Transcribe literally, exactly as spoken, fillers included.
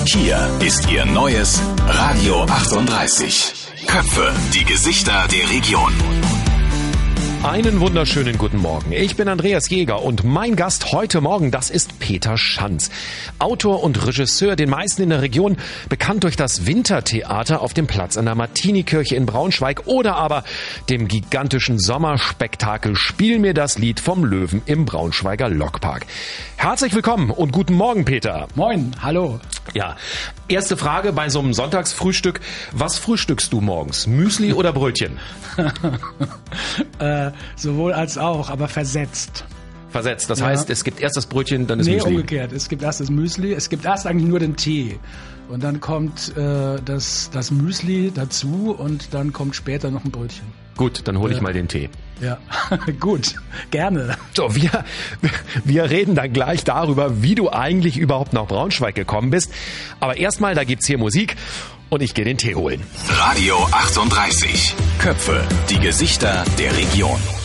Hier ist Ihr neues Radio achtunddreißig. Köpfe, die Gesichter der Region. Einen wunderschönen guten Morgen. Ich bin Andreas Jäger und mein Gast heute Morgen, das ist Peter Schanz. Autor und Regisseur, den meisten in der Region bekannt durch das Wintertheater auf dem Platz an der Martinikirche in Braunschweig oder aber dem gigantischen Sommerspektakel Spiel mir das Lied vom Löwen im Braunschweiger Lokpark. Herzlich willkommen und guten Morgen, Peter. Moin, hallo. Ja, erste Frage bei so einem Sonntagsfrühstück. Was frühstückst du morgens? Müsli oder Brötchen? äh, sowohl als auch, aber versetzt. Versetzt, das Ja. heißt, es gibt erst das Brötchen, dann das nee, Müsli. Nee, umgekehrt. Es gibt erst das Müsli, es gibt erst eigentlich nur den Tee. Und dann kommt äh, das, das Müsli dazu und dann kommt später noch ein Brötchen. Gut, dann hole ich Ja. mal den Tee. Ja, gut, gerne. So, wir, wir reden dann gleich darüber, wie du eigentlich überhaupt nach Braunschweig gekommen bist. Aber erstmal, da gibt's hier Musik und ich gehe den Tee holen. Radio achtunddreißig. Köpfe, die Gesichter der Region.